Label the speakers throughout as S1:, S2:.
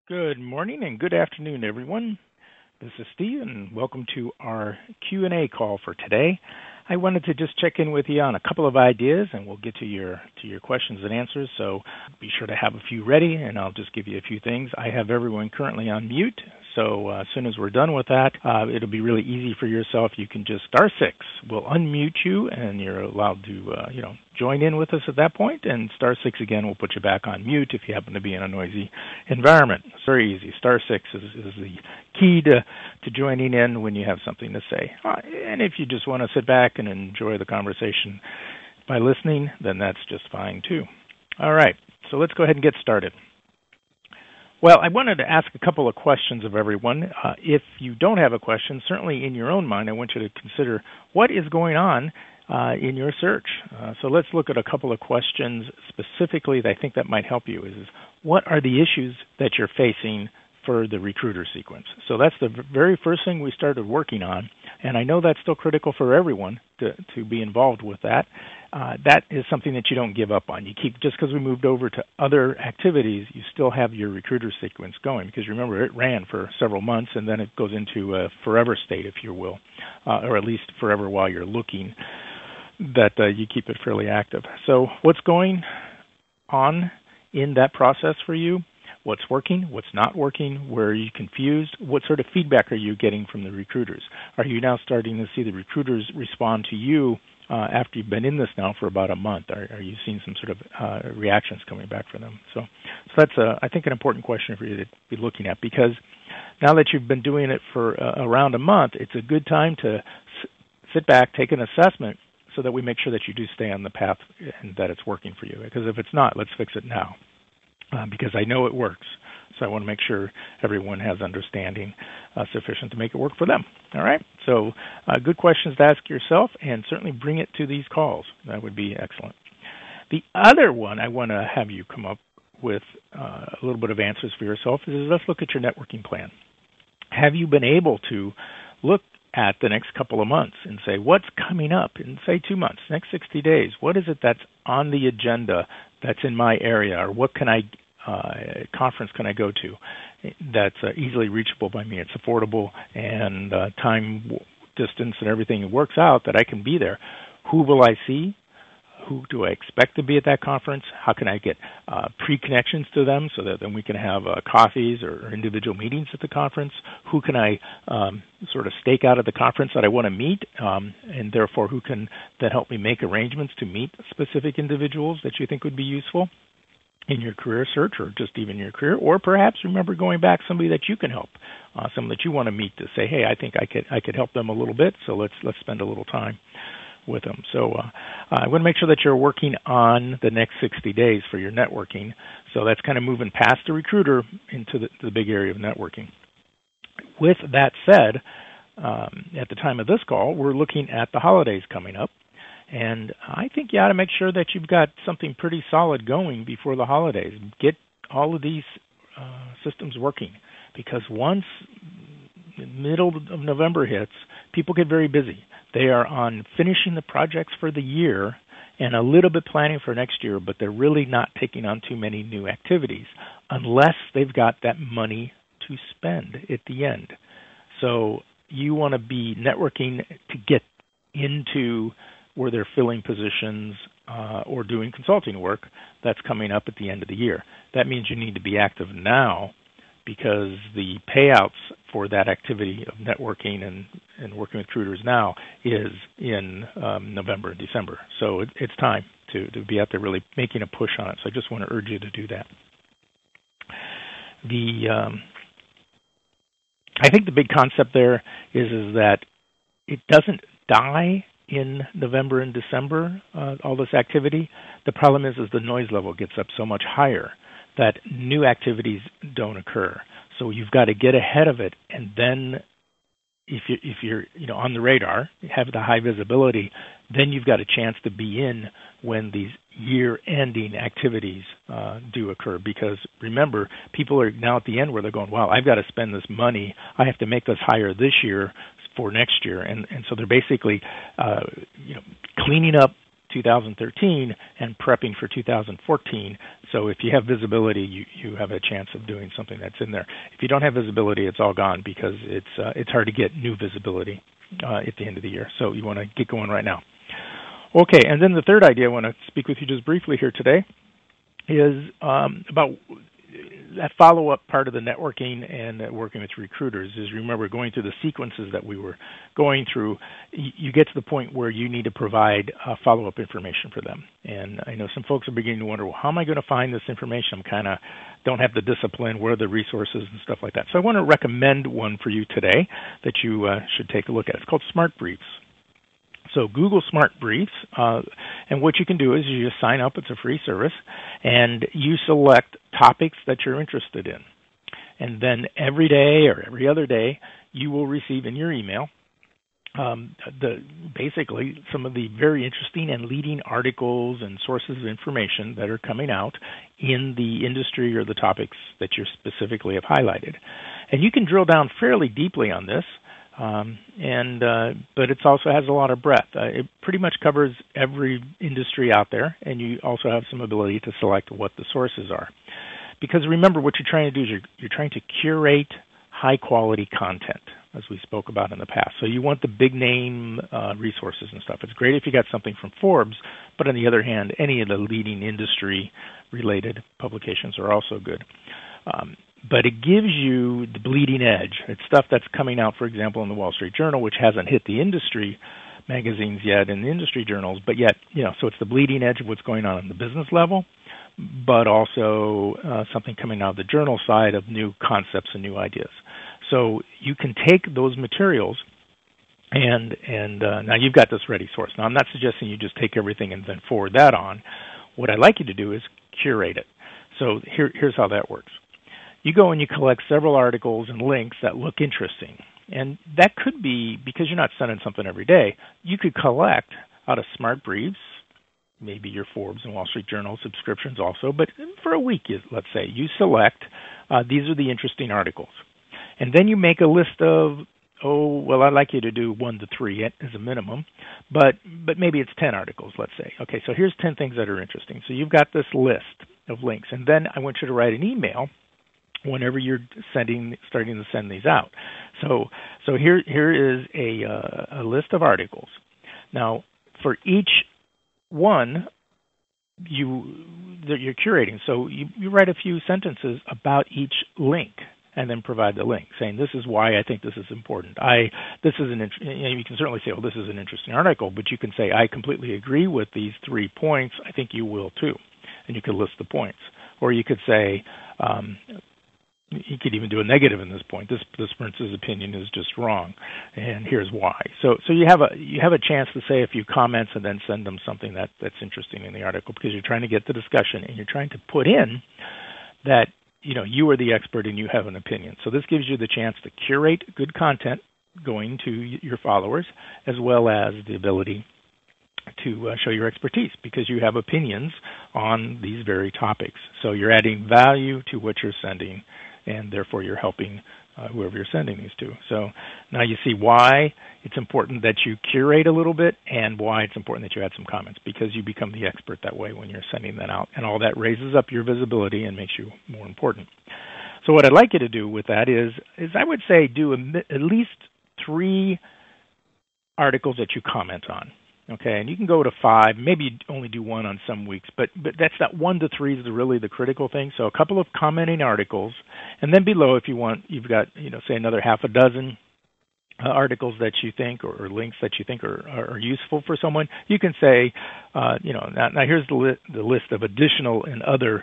S1: Good morning and good afternoon, everyone. This is Steve, and welcome to our Q&A call for today. I wanted to just check in with you on a couple of ideas, and we'll get to your questions and answers. So be sure to have a few ready, and I'll just give you a few things. I have everyone currently on mute, so as soon as we're done with that, it'll be really easy for yourself. You can just star six. We'll unmute you, and you're allowed to join in with us at that point. And star six again will put you back on mute if you happen to be in a noisy environment. It's very easy. Star six is the key to joining in when you have something to say. And if you just want to sit back and enjoy the conversation by listening, then that's just fine too. All right, so let's go ahead and get started. Well, I wanted to ask a couple of questions of everyone. If you don't have a question, certainly in your own mind, I want you to consider what is going on in your search. So let's look at a couple of questions specifically that I think that might help you. Is what are the issues that you're facing for the recruiter sequence? So that's the very first thing we started working on, and I know that's still critical for everyone to be involved with that. That is something that you don't give up on. You keep, just because we moved over to other activities, you still have your recruiter sequence going, because remember, it ran for several months, and then it goes into a forever state, if you will, or at least forever while you're looking, that you keep it fairly active. So what's going on in that process for you? What's working? What's not working? Where are you confused? What sort of feedback are you getting from the recruiters? Are you now starting to see the recruiters respond to you after you've been in this now for about a month? Are you seeing some sort of reactions coming back from them? So that's, I think, an important question for you to be looking at, because now that you've been doing it for around a month, it's a good time to sit back, take an assessment, so that we make sure that you do stay on the path and that it's working for you. Because if it's not, let's fix it now. Because I know it works. So I want to make sure everyone has understanding sufficient to make it work for them. All right? So good questions to ask yourself, and certainly bring it to these calls. That would be excellent. The other one I want to have you come up with a little bit of answers for yourself is, let's look at your networking plan. Have you been able to look at the next couple of months and say, what's coming up in, say, 2 months, next 60 days? What is it that's on the agenda that's in my area, or what conference can I go to that's easily reachable by me? It's affordable, and time, distance, and everything works out that I can be there. Who will I see? Who do I expect to be at that conference? How can I get pre-connections to them so that then we can have coffees or individual meetings at the conference? Who can I sort of stake out at the conference that I want to meet, and therefore who can then help me make arrangements to meet specific individuals that you think would be useful in your career search, or just even your career? Or perhaps, remember, going back, somebody that you can help, someone that you want to meet, to say, hey, I think I could help them a little bit, so let's spend a little time with them. So I want to make sure that you're working on the next 60 days for your networking. So that's kind of moving past the recruiter into the big area of networking. With that said, at the time of this call, we're looking at the holidays coming up. And I think you ought to make sure that you've got something pretty solid going before the holidays. Get all of these systems working, because once the middle of November hits, people get very busy. They are on finishing the projects for the year and a little bit planning for next year, but they're really not taking on too many new activities unless they've got that money to spend at the end. So you want to be networking to get into where they're filling positions or doing consulting work that's coming up at the end of the year. That means you need to be active now, because the payouts for that activity of networking and working with recruiters now is in November and December. So it's time to be out there really making a push on it. So I just want to urge you to do that. I think the big concept there is that it doesn't die in November and December, all this activity. The problem is the noise level gets up so much higher that new activities don't occur. So you've got to get ahead of it, and then if you're on the radar, have the high visibility, then you've got a chance to be in when these year-ending activities do occur. Because remember, people are now at the end where they're going, wow, I've got to spend this money. I have to make this higher this year for next year. And so they're basically cleaning up 2013 and prepping for 2014 So if you have visibility, you have a chance of doing something that's in there. If you don't have visibility, it's all gone because it's hard to get new visibility at the end of the year. So you want to get going right now. Okay, and then the third idea I want to speak with you just briefly here today is about that follow-up part of the networking and working with recruiters. Is, remember, going through the sequences that we were going through, you get to the point where you need to provide follow-up information for them. And I know some folks are beginning to wonder, well, how am I going to find this information? I'm kind of don't have the discipline. Where are the resources and stuff like that? So I want to recommend one for you today that you should take a look at. It's called Smart Briefs. So Google Smart Briefs, and what you can do is you just sign up. It's a free service, and you select topics that you're interested in. And then every day or every other day, you will receive in your email basically some of the very interesting and leading articles and sources of information that are coming out in the industry or the topics that you specifically have highlighted. And you can drill down fairly deeply on this. But it also has a lot of breadth. It pretty much covers every industry out there, and you also have some ability to select what the sources are. Because remember, what you're trying to do is you're trying to curate high-quality content, as we spoke about in the past. So you want the big-name resources and stuff. It's great if you got something from Forbes, but on the other hand, any of the leading industry-related publications are also good. But it gives you the bleeding edge. It's stuff that's coming out, for example, in the Wall Street Journal, which hasn't hit the industry magazines yet and the industry journals, but yet, so it's the bleeding edge of what's going on the business level, but also something coming out of the journal side of new concepts and new ideas. So you can take those materials and now you've got this ready source. Now, I'm not suggesting you just take everything and then forward that on. What I'd like you to do is curate it. So here's how that works. You go and you collect several articles and links that look interesting. And that could be, because you're not sending something every day, you could collect out of Smart Briefs, maybe your Forbes and Wall Street Journal subscriptions also, but for a week, let's say, you select, these are the interesting articles. And then you make a list of, I'd like you to do 1 to 3 as a minimum, but maybe it's 10 articles, let's say. Okay, so here's 10 things that are interesting. So you've got this list of links, and then I want you to write an email whenever you're starting to send these out. So here is a list of articles. Now, for each one that you're curating, so you write a few sentences about each link and then provide the link, saying this is why I think this is important. You can certainly say, this is an interesting article, but you can say, I completely agree with these 3 points. I think you will too. And you could list the points. Or you could say, you could even do a negative in this point. This person's opinion is just wrong, and here's why. So you have a chance to say a few comments and then send them something that's interesting in the article, because you're trying to get the discussion and you're trying to put in that you are the expert and you have an opinion. So this gives you the chance to curate good content going to your followers, as well as the ability to show your expertise, because you have opinions on these very topics. So you're adding value to what you're sending, and therefore you're helping whoever you're sending these to. So now you see why it's important that you curate a little bit, and why it's important that you add some comments, because you become the expert that way when you're sending that out, and all that raises up your visibility and makes you more important. So what I'd like you to do with that is I would say do at least 3 articles that you comment on. Okay, and you can go to 5, maybe you only do 1 on some weeks, but that's that 1 to 3 is really the critical thing. So a couple of commenting articles, and then below, if you want, you've got, say another half a dozen articles that you think, or links that you think are useful for someone. You can say, now here's the list of additional and other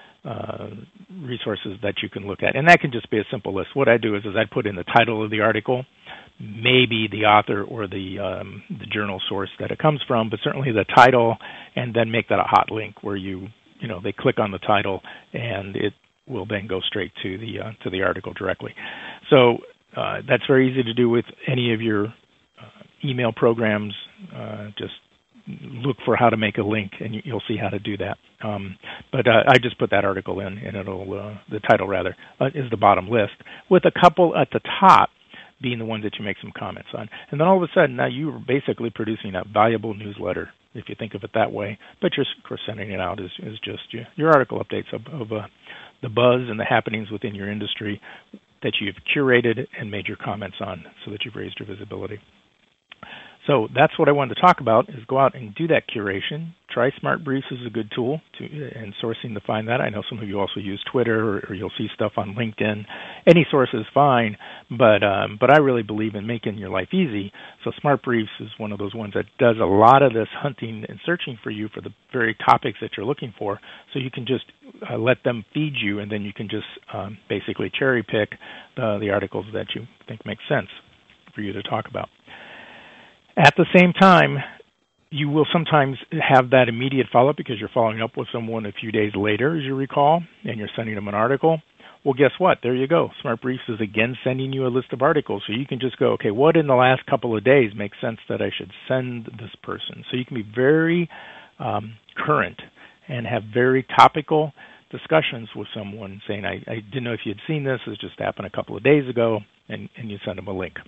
S1: resources that you can look at, and that can just be a simple list. What I do is I put in the title of the article, maybe the author or the journal source that it comes from, but certainly the title, and then make that a hot link where they click on the title and it will then go straight to the article directly. So that's very easy to do with any of your email programs. Just look for how to make a link, and you'll see how to do that. But I just put that article in, and the title rather is the bottom list, with a couple at the top being the ones that you make some comments on. And then all of a sudden, now you're basically producing a valuable newsletter if you think of it that way. But you're, of course, sending it out is just your article updates of the buzz and the happenings within your industry that you've curated and made your comments on so that you've raised your visibility. So that's what I wanted to talk about, is go out and do that curation. Try SmartBriefs is a good tool and sourcing to find that. I know some of you also use Twitter, or you'll see stuff on LinkedIn. Any source is fine, but I really believe in making your life easy. So SmartBriefs is one of those ones that does a lot of this hunting and searching for you for the very topics that you're looking for. So you can just let them feed you, and then you can just basically cherry pick the articles that you think make sense for you to talk about. At the same time, you will sometimes have that immediate follow-up because you're following up with someone a few days later, as you recall, and you're sending them an article. Well, guess what? There you go. SmartBriefs is again sending you a list of articles. So you can just go, okay, what in the last couple of days makes sense that I should send this person? So you can be very current and have very topical discussions with someone saying, I didn't know if you'd seen this. This just happened a couple of days ago, and you send them a link.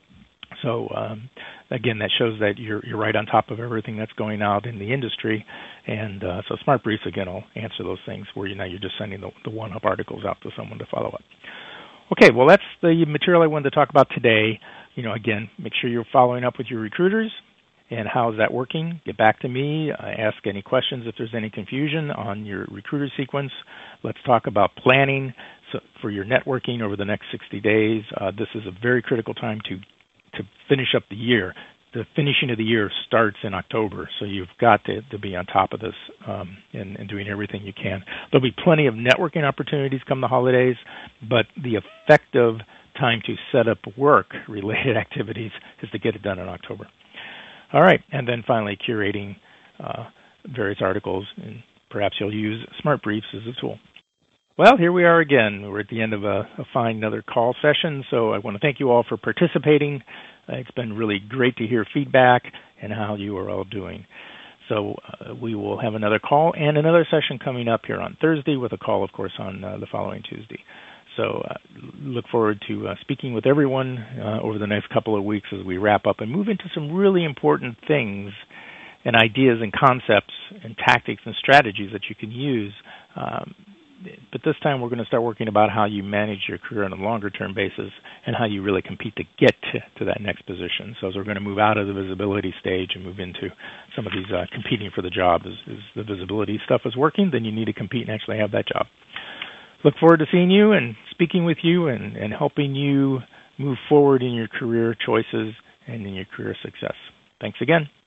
S1: So again, that shows that you're right on top of everything that's going out in the industry, and so SmartBriefs again will answer those things where you're just sending the one-up articles out to someone to follow up. Okay, well that's the material I wanted to talk about today. Again, make sure you're following up with your recruiters. And how is that working? Get back to me. Ask any questions if there's any confusion on your recruiter sequence. Let's talk about planning for your networking over the next 60 days. This is a very critical time to finish up the year. The finishing of the year starts in October, so you've got to be on top of this and doing everything you can. There'll be plenty of networking opportunities come the holidays, but the effective time to set up work-related activities is to get it done in October. All right, and then finally curating various articles, and perhaps you'll use SmartBriefs as a tool. Well, here we are again. We're at the end of a fine another call session, so I want to thank you all for participating. It's been really great to hear feedback and how you are all doing. So we will have another call and another session coming up here on Thursday with a call, of course, on the following Tuesday. So look forward to speaking with everyone over the next couple of weeks as we wrap up and move into some really important things and ideas and concepts and tactics and strategies that you can use. But this time we're going to start working about how you manage your career on a longer-term basis and how you really compete to get to that next position. So as we're going to move out of the visibility stage and move into some of these competing for the job, as the visibility stuff is working, then you need to compete and actually have that job. Look forward to seeing you and speaking with you and helping you move forward in your career choices and in your career success. Thanks again.